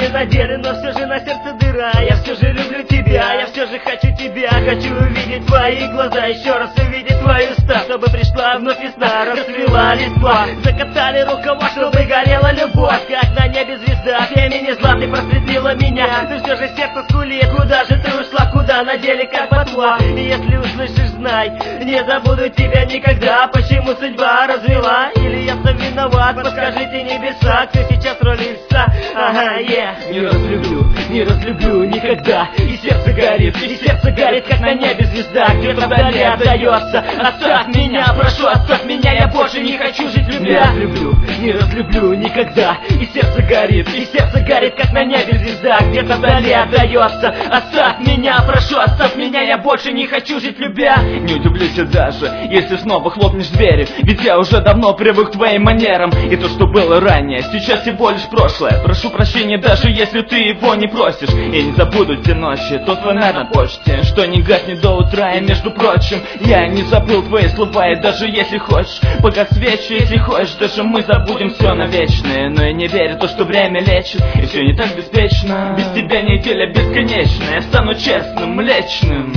же надеты, но все же на сердце дыра. Я все же люблю тебя, я все же хочу тебя. Хочу увидеть твои глаза, еще раз увидеть твои уста, чтобы пришла вновь весна, расцвела листва. Закатали рукава, чтобы горела любовь, как на небе звезда. Времени зла ты просветлила меня, но все же сердце скулит. Куда же ты ушла, куда на деле как ботва? И если услышишь, знай, не забуду тебя никогда. Почему судьба развела, или я сам виноват? Подскажите небеса, кто сейчас роль лица? Ага, не разлюблю никогда. И сердце горит, как на небе звезда. Где-то вдали отдается. Оставь меня, прошу, оставь меня, я больше не хочу жить любя. Не разлюблю никогда. И сердце горит, как на небе звезда. Где-то вдали отдается. Оставь меня, прошу, оставь меня, я больше не хочу жить любя. Не удивлюсь даже, если снова хлопнешь дверью, ведь я уже давно привык к твоим манерам. И то, что было ранее, сейчас всего лишь прошлое. Прошу прощения, даже если ты его не просишь. Я не забуду те ночи, тот фонарь на почте, что не гаснет до утра. И между прочим, я не забыл твои слова. И даже если хочешь, погас свечи, если хочешь, даже мы забудем все навечное. Но я не верю в то, что время лечит, и все не так беспечно. Без тебя неделя бесконечная, я стану честным, млечным.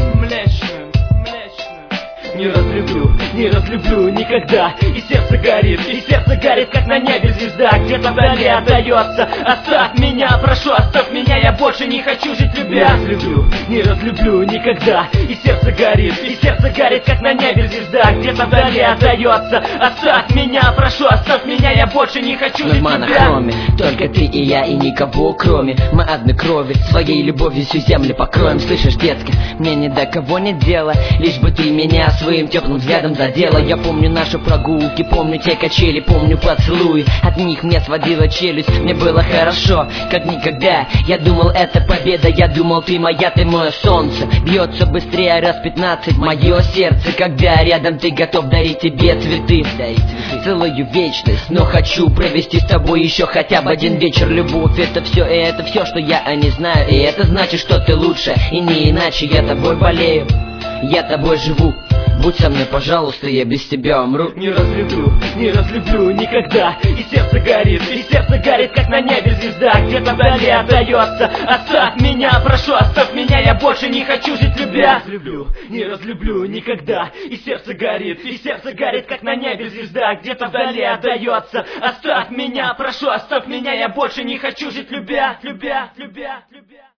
Не разлюблю никогда. И сердце горит, как на небе звезда. Где-то вдали отдается. Оставь меня, прошу, оставь меня, я больше не хочу жить любя. Не разлюблю никогда. И сердце горит, как на небе звезда. Где-то вдали отдается. Оставь меня, прошу, оставь меня, я больше не хочу жить любя. Только ты и я, и никого кроме. Мы одной крови, своей любовью всю землю покроем. Слышишь, детка, мне ни до кого нет дела, лишь бы ты меня своим теплым взглядом задела. Я помню наши прогулки, помню те качели, помню поцелуи. От них мне сводила челюсть, мне было хорошо, как никогда. Я думал, это победа, я думал, ты моя, ты мое солнце. Бьется быстрее раз 15 мое сердце, когда рядом ты, готов дарить тебе цветы. Целую вечность, но хочу провести с тобой еще хотя бы один вечер. Любовь это все, и это все, что я не знаю. И это значит, что ты лучше, и не иначе. Я тобой болею, я тобой живу. Будь со мной, пожалуйста, я без тебя умру. Не разлюблю никогда. И сердце горит, как на небе звезда. Где-то вдали отдается. Оставь меня, прошу, оставь меня, я больше не хочу жить любя. Не разлюблю никогда. И сердце горит, как на небе звезда. Где-то вдали отдается. Оставь меня, прошу, оставь меня, я больше не хочу жить любя.